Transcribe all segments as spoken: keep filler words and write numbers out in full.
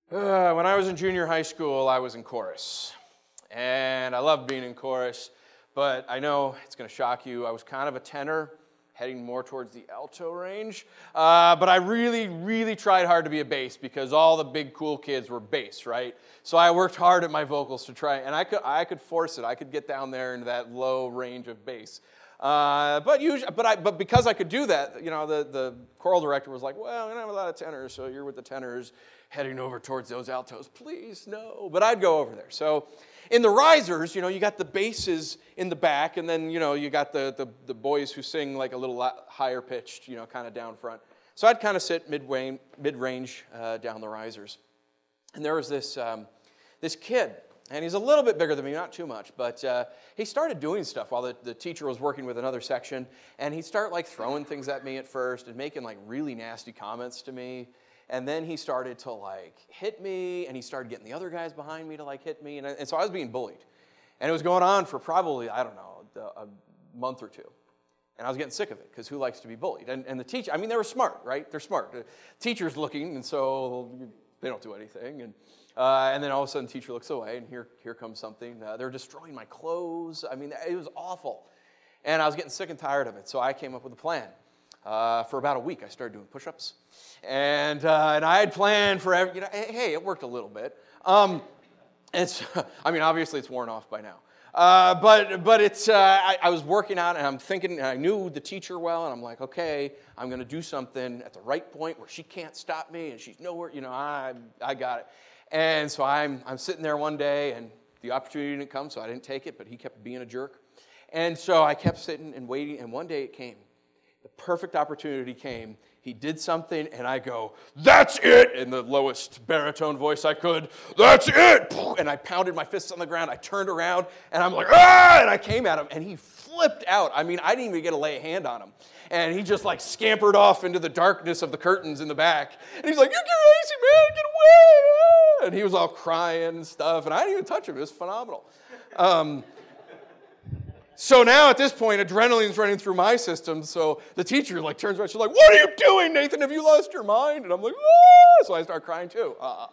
Uh, when I was in junior high school, I was in chorus, and I loved being in chorus, but I know it's going to shock you. I was kind of a tenor, heading more towards the alto range, uh, but I really, really tried hard to be a bass because all the big cool kids were bass, right? So I worked hard at my vocals to try, and I could, I could force it. I could get down there into that low range of bass. Uh, but usually, but I, but because I could do that, you know, the, the choral director was like, well, we don't have a lot of tenors, so you're with the tenors heading over towards those altos. Please, no. But I'd go over there. So in the risers, you know, you got the basses in the back, and then, you know, you got the, the, the boys who sing like a little higher pitched, you know, kind of down front. So I'd kind of sit midway, mid-range uh, down the risers. And there was this, um, this kid. And he's a little bit bigger than me, not too much, but uh, he started doing stuff while the, the teacher was working with another section, and he'd start like throwing things at me at first and making like really nasty comments to me, and then he started to like hit me, and he started getting the other guys behind me to like hit me, and, and so I was being bullied. And it was going on for probably, I don't know, a month or two. And I was getting sick of it, because who likes to be bullied? And, and the teacher, I mean, they were smart, right? They're smart. The teacher's looking, and so they don't do anything, and Uh, and then all of a sudden, the teacher looks away, and here, here comes something. Uh, they're destroying my clothes. I mean, it was awful. And I was getting sick and tired of it, so I came up with a plan. Uh, for about a week, I started doing push-ups. And uh, and I had planned for, every, you know, hey, it worked a little bit. Um, it's, I mean, obviously, it's worn off by now. Uh, but but it's, uh, I, I was working out, and I'm thinking, and I knew the teacher well, and I'm like, okay, I'm going to do something at the right point where she can't stop me, and she's nowhere, you know, I I got it. And so I'm I'm sitting there one day, and the opportunity didn't come, so I didn't take it, but he kept being a jerk. And so I kept sitting and waiting, and one day it came. The perfect opportunity came. He did something, and I go, that's it, in the lowest baritone voice I could. That's it! And I pounded my fists on the ground. I turned around, and I'm like, ah! And I came at him, and he flipped out. I mean, I didn't even get to lay a hand on him. And he just like scampered off into the darkness of the curtains in the back. And he's like, you're crazy, man, get away! And he was all crying and stuff, and I didn't even touch him. It was phenomenal. Um, so now at this point, adrenaline's running through my system, so the teacher like turns around, she's like, what are you doing, Nathan? Have you lost your mind? And I'm like, ah! So I start crying too. Uh.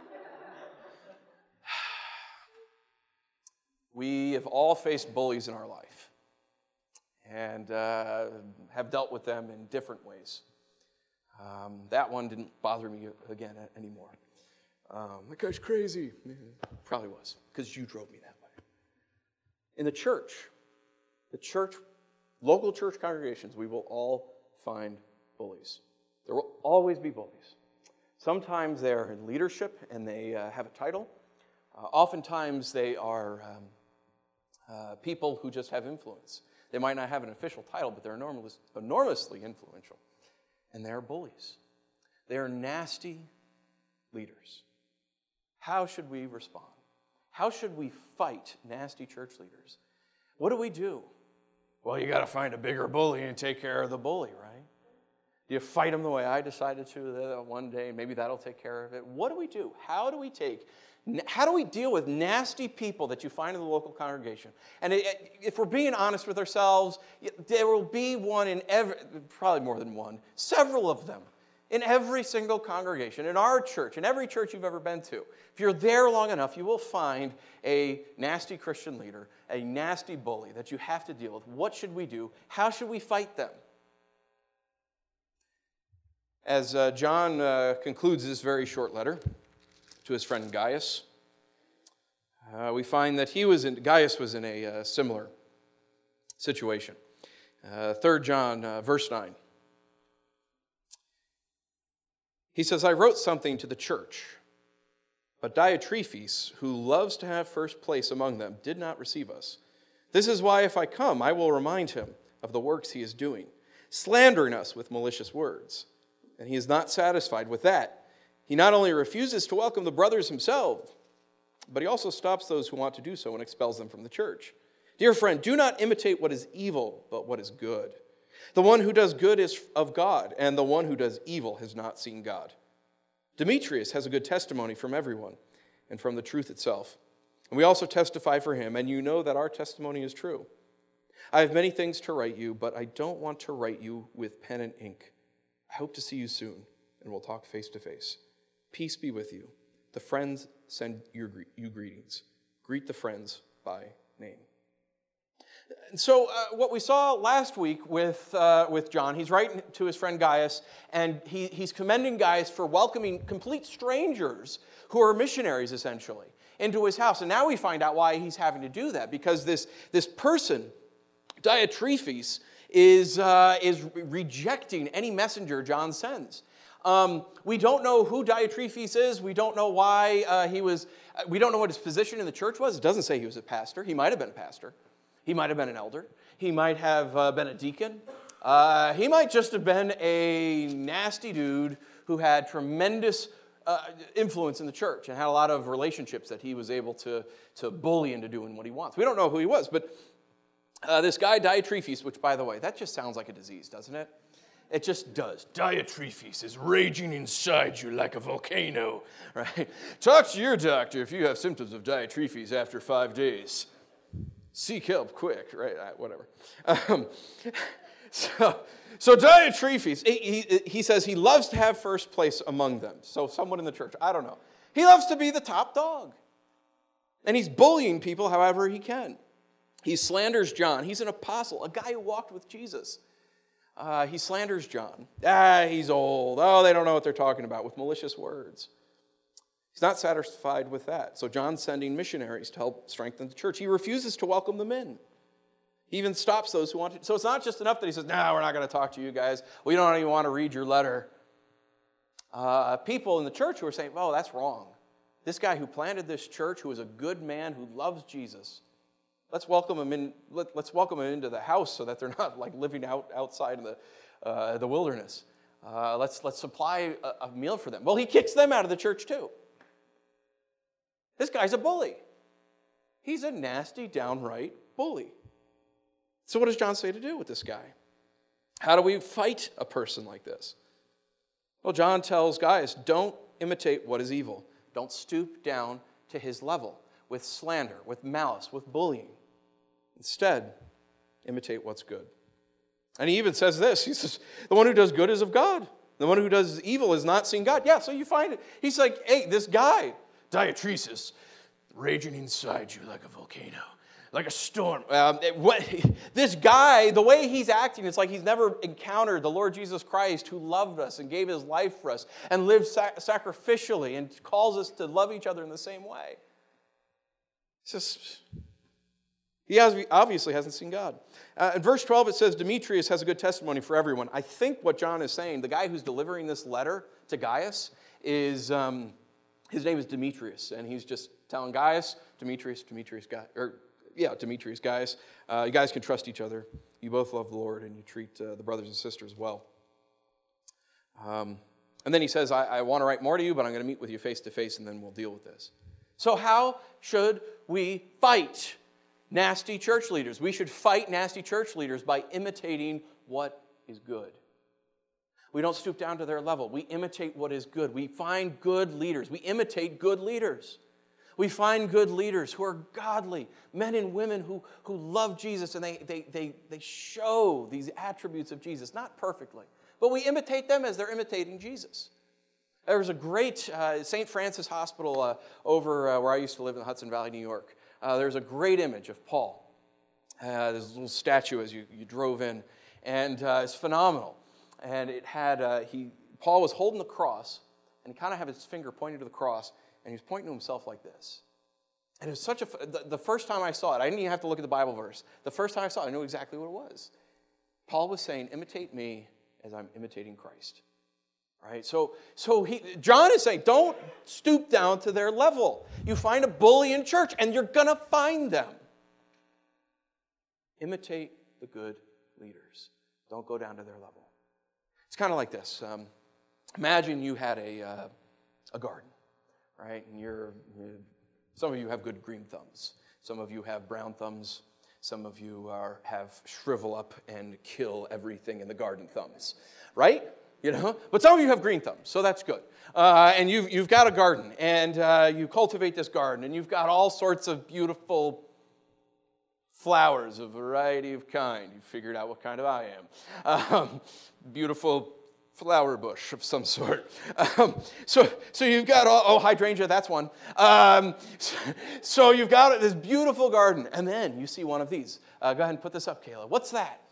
We have all faced bullies in our life, and uh, have dealt with them in different ways. Um, that one didn't bother me again anymore. Um, that guy's crazy. Yeah, probably was, because you drove me that way. In the church, the church, local church congregations, we will all find bullies. There will always be bullies. Sometimes they're in leadership and they uh, have a title. Uh, oftentimes they are um, uh, people who just have influence. They might not have an official title, but they're enormous, enormously influential. And they're bullies. They are nasty leaders. How should we respond? How should we fight nasty church leaders? What do we do? Well, you got to find a bigger bully and take care of the bully, right? Do you fight him the way I decided to one day? Maybe that'll take care of it. What do we do? How do we take, how do we deal with nasty people that you find in the local congregation? And if we're being honest with ourselves, there will be one in every, probably more than one, several of them in every single congregation, in our church, in every church you've ever been to. If you're there long enough, you will find a nasty Christian leader, a nasty bully that you have to deal with. What should we do? How should we fight them? As uh, John uh, concludes this very short letter to his friend Gaius, uh, we find that he was in, Gaius was in a uh, similar situation. Uh, Third John, uh, verse nine. He says, I wrote something to the church, but Diotrephes, who loves to have first place among them, did not receive us. This is why if I come, I will remind him of the works he is doing, slandering us with malicious words. And he is not satisfied with that. He not only refuses to welcome the brothers himself, but he also stops those who want to do so and expels them from the church. Dear friend, do not imitate what is evil, but what is good. The one who does good is of God, and the one who does evil has not seen God. Demetrius has a good testimony from everyone and from the truth itself. And we also testify for him, and you know that our testimony is true. I have many things to write you, but I don't want to write you with pen and ink. I hope to see you soon, and we'll talk face to face. Peace be with you. The friends send your, you greetings. Greet the friends by name. And so uh, what we saw last week with uh, with John, he's writing to his friend Gaius, and he, he's commending Gaius for welcoming complete strangers who are missionaries, essentially, into his house. And now we find out why he's having to do that, because this, this person, Diotrephes, is, uh, is rejecting any messenger John sends. Um, we don't know who Diotrephes is. We don't know why uh, he was, we don't know what his position in the church was. It doesn't say he was a pastor. He might have been a pastor. He might have been an elder. He might have uh, been a deacon. Uh, he might just have been a nasty dude who had tremendous uh, influence in the church and had a lot of relationships that he was able to, to bully into doing what he wants. We don't know who he was, but uh, this guy Diotrephes, which, by the way, that just sounds like a disease, doesn't it? It just does. Diotrephes is raging inside you like a volcano, right? Talk to your doctor if you have symptoms of Diotrephes after five days. Seek help quick, right? Whatever. Um, so, so Diotrephes, he, he, he says he loves to have first place among them. So someone in the church, I don't know. He loves to be the top dog. And he's bullying people however he can. He slanders John. He's an apostle, a guy who walked with Jesus. Uh, he slanders John. Ah, he's old. Oh, they don't know what they're talking about, with malicious words. He's not satisfied with that. So John's sending missionaries to help strengthen the church. He refuses to welcome them in. He even stops those who want to. So it's not just enough that he says, no, nah, we're not going to talk to you guys. We don't even want to read your letter. Uh, people in the church who are saying, oh, that's wrong. This guy who planted this church, who is a good man, who loves Jesus, let's welcome him in. Let, let's welcome him into the house so that they're not like living out outside in the uh, the wilderness. Uh, let's let's supply a, a meal for them. Well, he kicks them out of the church too. This guy's a bully. He's a nasty, downright bully. So what does John say to do with this guy? How do we fight a person like this? Well, John tells Gaius, don't imitate what is evil. Don't stoop down to his level with slander, with malice, with bullying. Instead, imitate what's good. And he even says this. He says, the one who does good is of God. The one who does evil is not seen God. Yeah, so you find it. He's like, hey, this guy, Diotrephes, raging inside you like a volcano, like a storm. Um, it, what, this guy, the way he's acting, it's like he's never encountered the Lord Jesus Christ, who loved us and gave his life for us and lived sac- sacrificially and calls us to love each other in the same way. It's just, he has, obviously hasn't seen God. Uh, in verse twelve, it says, Demetrius has a good testimony for everyone. I think what John is saying, the guy who's delivering this letter to Gaius, is... Um, His name is Demetrius, and he's just telling Gaius, Demetrius, Demetrius, Gaius, or yeah, Demetrius, Gaius, uh, you guys can trust each other. You both love the Lord, and you treat uh, the brothers and sisters well. Um, and then he says, I, I want to write more to you, but I'm going to meet with you face to face, and then we'll deal with this. So how should we fight nasty church leaders? We should fight nasty church leaders by imitating what is good. We don't stoop down to their level. We imitate what is good. We find good leaders. We imitate good leaders. We find good leaders who are godly, men and women who, who love Jesus, and they, they, they, they show these attributes of Jesus, not perfectly, but we imitate them as they're imitating Jesus. There was a great uh, Saint Francis Hospital uh, over uh, where I used to live in the Hudson Valley, New York. Uh, there's a great image of Paul. Uh, there's a little statue as you, you drove in, and uh, it's phenomenal. And it had, uh, he, Paul was holding the cross, and he kind of had his finger pointing to the cross, and he was pointing to himself like this. And it was such a, the, the first time I saw it, I didn't even have to look at the Bible verse. The first time I saw it, I knew exactly what it was. Paul was saying, imitate me as I'm imitating Christ. Right? So, so he, John is saying, don't stoop down to their level. You find a bully in church, and you're going to find them. Imitate the good leaders. Don't go down to their level. It's kind of like this. Um, imagine you had a uh, a garden, right? And you're, you're some of you have good green thumbs. Some of you have brown thumbs. Some of you are have shrivel up and kill everything in the garden thumbs, right? You know, but some of you have green thumbs, so that's good. Uh, and you've you've got a garden, and uh, you cultivate this garden, and you've got all sorts of beautiful flowers of variety of kind. You figured out what kind of I am. Um, beautiful flower bush of some sort. Um, so, so you've got, oh, oh, hydrangea, that's one. Um, so, so you've got this beautiful garden, and then you see one of these. Uh, go ahead and put this up, Kayla. What's that?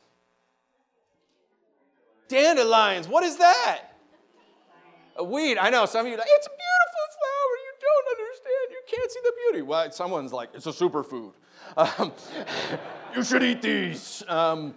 Dandelions. What is that? A weed. I know, some of you are like, it's a beautiful flower. You don't understand. You can't see the beauty. Well, someone's like, it's a superfood. Um, you should eat these. Um,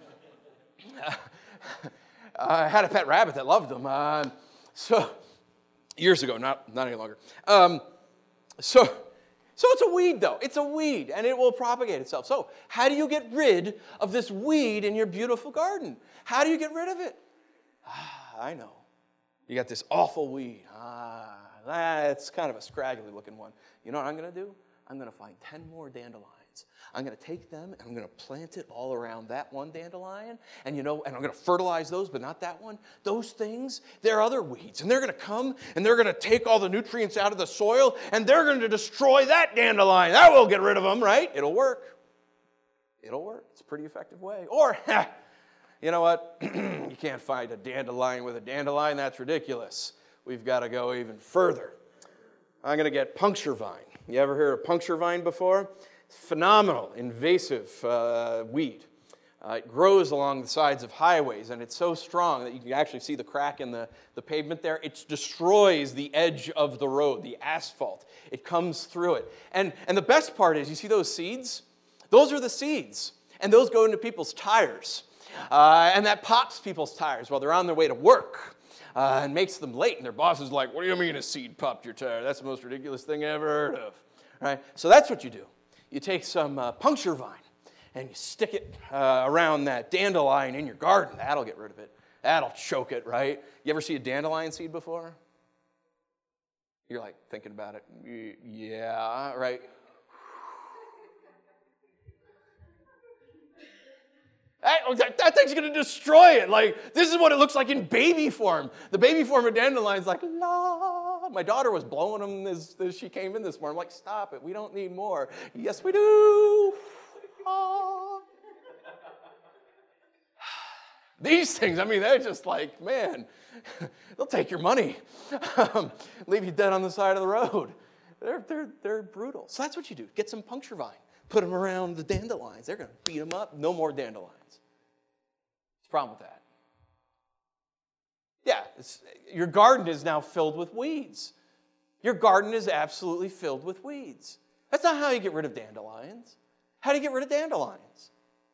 I had a pet rabbit that loved them. Uh, so, years ago, not, not any longer. Um, so, so it's a weed, though. It's a weed, and it will propagate itself. So, how do you get rid of this weed in your beautiful garden? How do you get rid of it? Ah, I know. You got this awful weed. Ah, that's kind of a scraggly looking one. You know what I'm going to do? I'm going to find ten more dandelions. I'm going to take them and I'm going to plant it all around that one dandelion. And you know, and I'm going to fertilize those, but not that one. Those things, they're other weeds. And they're going to come and they're going to take all the nutrients out of the soil and they're going to destroy that dandelion. That will get rid of them, right? It'll work. It'll work. It's a pretty effective way. Or, you know what? You can't find a dandelion with a dandelion. That's ridiculous. We've got to go even further. I'm going to get puncture vine. You ever heard of puncture vine before? It's phenomenal, invasive uh, weed. Uh, it grows along the sides of highways, and it's so strong that you can actually see the crack in the, the pavement there. It destroys the edge of the road, the asphalt. It comes through it. And, and the best part is, you see those seeds? Those are the seeds, and those go into people's tires. Uh, and that pops people's tires while they're on their way to work uh, and makes them late. And their boss is like, what do you mean a seed popped your tire? That's the most ridiculous thing I ever heard of. Right? So that's what you do. You take some uh, puncture vine and you stick it uh, around that dandelion in your garden. That'll get rid of it. That'll choke it, right? You ever see a dandelion seed before? You're like thinking about it. Yeah, right? That, that thing's going to destroy it. Like, this is what it looks like in baby form. The baby form of dandelion's like, la. My daughter was blowing them as, as she came in this morning. I'm like, stop it. We don't need more. Yes, we do. Ah. These things, I mean, they're just like, man, they'll take your money. um, leave you dead on the side of the road. They're, they're, they're brutal. So that's what you do. Get some puncture vine. Put them around the dandelions. They're going to beat them up. No more dandelions. What's the problem with that? Yeah, it's, your garden is now filled with weeds. Your garden is absolutely filled with weeds. That's not how you get rid of dandelions. How do you get rid of dandelions?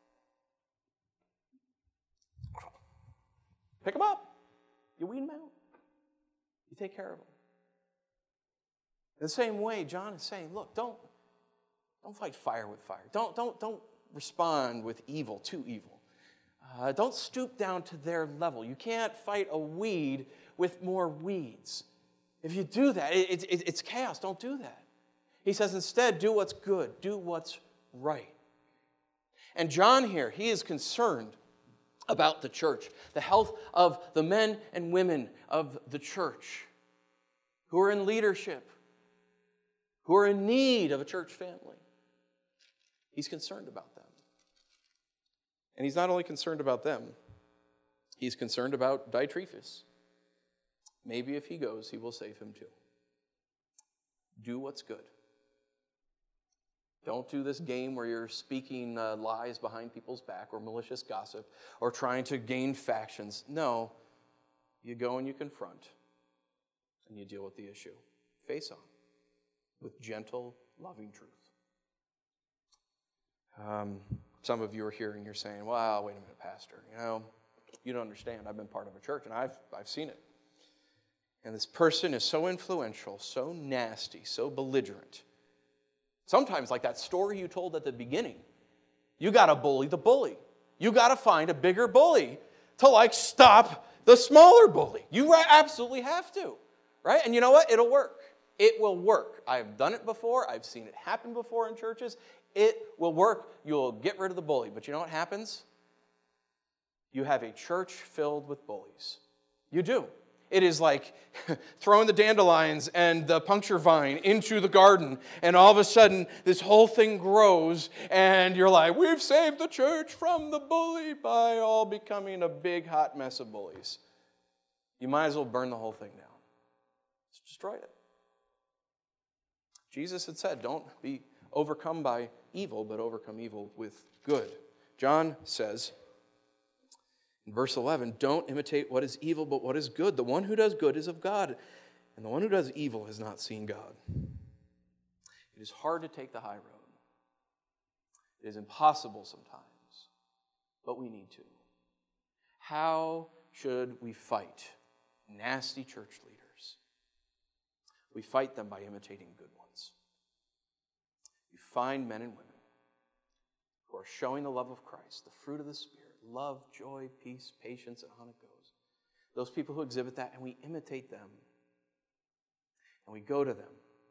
Pick them up. You weed them out. You take care of them. In the same way, John is saying, look, don't, don't fight fire with fire. Don't, don't, don't respond with evil to evil. Uh, don't stoop down to their level. You can't fight a weed with more weeds. If you do that, it, it, it's chaos. Don't do that. He says instead, do what's good. Do what's right. And John here, he is concerned about the church, the health of the men and women of the church who are in leadership, who are in need of a church family. He's concerned about them. And he's not only concerned about them, he's concerned about Diotrephes. Maybe if he goes, he will save him too. Do what's good. Don't do this game where you're speaking uh, lies behind people's back or malicious gossip or trying to gain factions. No, you go and you confront and you deal with the issue. Face on with gentle, loving truth. Um, some of you are here and you're saying, well, wait a minute, Pastor. You know, you don't understand. I've been part of a church and I've, I've seen it. And this person is so influential, so nasty, so belligerent. Sometimes, like that story you told at the beginning, you got to bully the bully. You got to find a bigger bully to like stop the smaller bully. You absolutely have to, right? And you know what? It'll work. It will work. I've done it before. I've seen it happen before in churches. It will work. You'll get rid of the bully. But you know what happens? You have a church filled with bullies. You do. It is like throwing the dandelions and the puncture vine into the garden, and all of a sudden, this whole thing grows, and you're like, we've saved the church from the bully by all becoming a big hot mess of bullies. you might as well burn the whole thing down. Just destroy it. Jesus had said, don't be overcome by evil, but overcome evil with good. John says in verse eleven, don't imitate what is evil, but what is good. The one who does good is of God, and the one who does evil has not seen God. It is hard to take the high road. It is impossible sometimes, but we need to. How should we fight nasty church leaders? We fight them by imitating good ones. You find men and women who are showing the love of Christ, the fruit of the Spirit, love, joy, peace, patience, and on it goes. Those people who exhibit that, and we imitate them. And we go to them.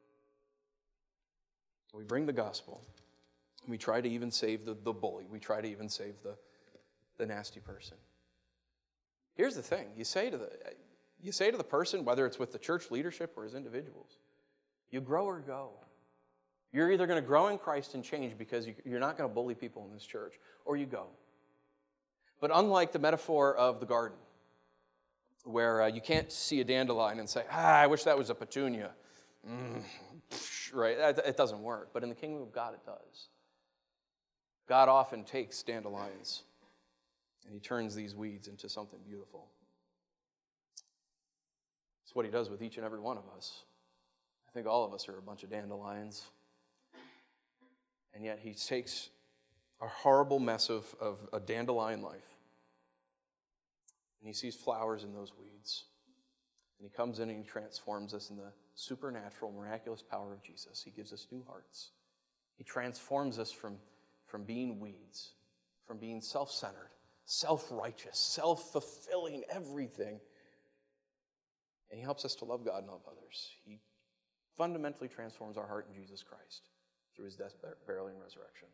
We bring the gospel. And we try to even save the, the bully. We try to even save the, the nasty person. Here's the thing. You say to the you say to the person, whether it's with the church leadership or as individuals, you grow or go. You're either going to grow in Christ and change because you're not going to bully people in this church, or you go. But unlike the metaphor of the garden, where uh, you can't see a dandelion and say, ah, I wish that was a petunia. Mm, right? It doesn't work. But in the kingdom of God, it does. God often takes dandelions and he turns these weeds into something beautiful. It's what he does with each and every one of us. I think all of us are a bunch of dandelions. And yet he takes a horrible mess of, of a dandelion life, and he sees flowers in those weeds. And he comes in and he transforms us in the supernatural, miraculous power of Jesus. He gives us new hearts. He transforms us from, from being weeds, from being self-centered, self-righteous, self-fulfilling everything. And he helps us to love God and love others. He fundamentally transforms our heart in Jesus Christ through his death, burial, and resurrection.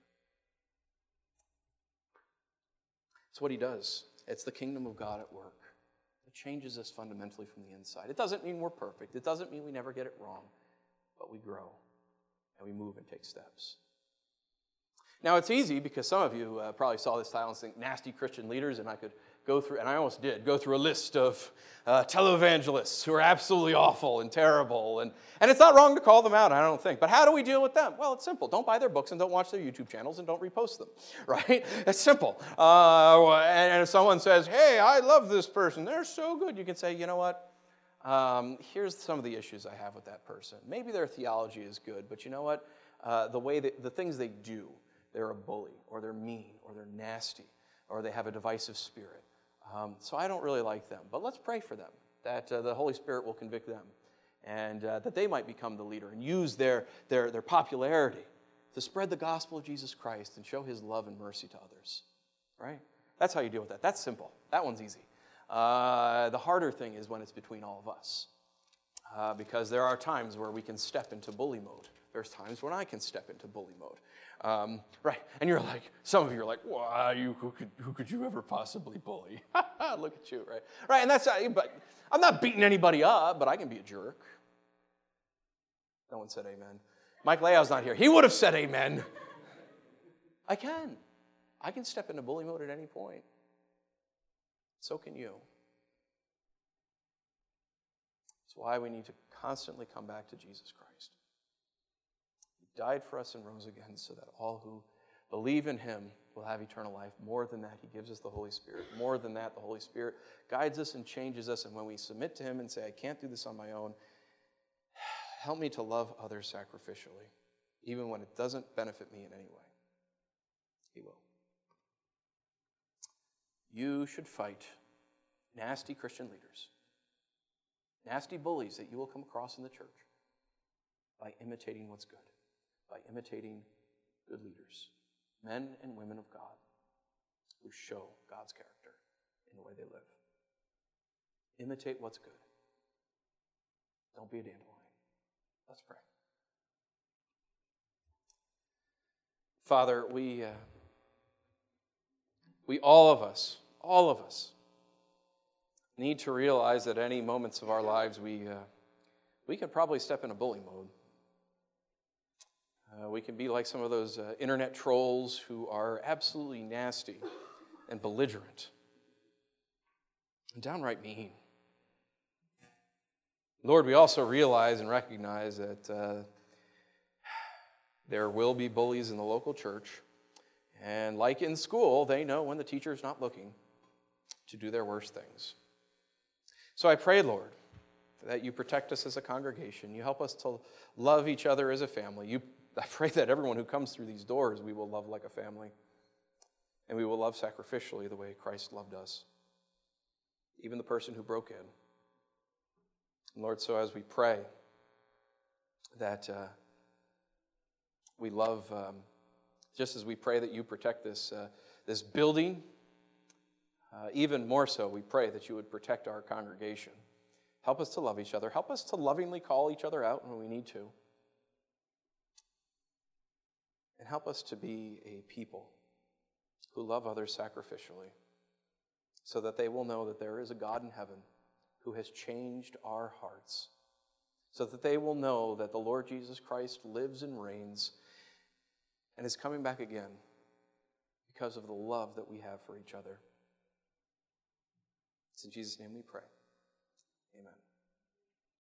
It's what he does. It's the kingdom of God at work. It changes us fundamentally from the inside. It doesn't mean we're perfect. It doesn't mean we never get it wrong. But we grow, and we move and take steps. Now, it's easy because some of you uh, probably saw this title and think nasty Christian leaders, and I could go through, and I almost did, go through a list of uh, televangelists who are absolutely awful and terrible. And, and it's not wrong to call them out, I don't think. But how do we deal with them? Well, it's simple. Don't buy their books and don't watch their YouTube channels and don't repost them, right? It's simple. Uh, and, and if someone says, hey, I love this person, they're so good, you can say, you know what? Um, here's some of the issues I have with that person. Maybe their theology is good, but you know what? Uh, the way that, the things they do, they're a bully, or they're mean, or they're nasty, or they have a divisive spirit. Um, so I don't really like them. But let's pray for them, that uh, the Holy Spirit will convict them, and uh, that they might become the leader and use their, their, their popularity to spread the gospel of Jesus Christ and show his love and mercy to others. Right? That's how you deal with that. That's simple. That one's easy. Uh, the harder thing is when it's between all of us. Uh, because there are times where we can step into bully mode. There's times when I can step into bully mode. Um, right, and you're like, some of you are like, why, you, who could, who could you ever possibly bully? Look at you, right? Right, and that's, but I'm not beating anybody up, but I can be a jerk. No one said amen. Mike Leo's not here. He would have said amen. I can. I can step into bully mode at any point. So can you. That's why we need to constantly come back to Jesus Christ. He died for us and rose again so that all who believe in him will have eternal life. More than that, he gives us the Holy Spirit. More than that, the Holy Spirit guides us and changes us. And when we submit to him and say, I can't do this on my own, help me to love others sacrificially, even when it doesn't benefit me in any way. He will. You should fight nasty Christian leaders, nasty bullies that you will come across in the church by imitating what's good, by imitating good leaders, men and women of God who show God's character in the way they live. Imitate what's good. Don't be a dandelion. Let's pray. Father, we, uh, we all of us, all of us, need to realize that at any moments of our lives we uh, we can probably step into bully mode. Uh, we can be like some of those uh, internet trolls who are absolutely nasty and belligerent and downright mean. Lord, we also realize and recognize that uh, there will be bullies in the local church. And like in school, they know when the teacher is not looking to do their worst things. So I pray, Lord, that you protect us as a congregation. You help us to love each other as a family. You, I pray that everyone who comes through these doors, we will love like a family. And we will love sacrificially the way Christ loved us. Even the person who broke in. And Lord, so as we pray that uh, we love, um, just as we pray that you protect this, uh, this building, uh, even more so, we pray that you would protect our congregation. Help us to love each other. Help us to lovingly call each other out when we need to. And help us to be a people who love others sacrificially, so that they will know that there is a God in heaven who has changed our hearts, so that they will know that the Lord Jesus Christ lives and reigns and is coming back again because of the love that we have for each other. It's in Jesus' name we pray. Amen.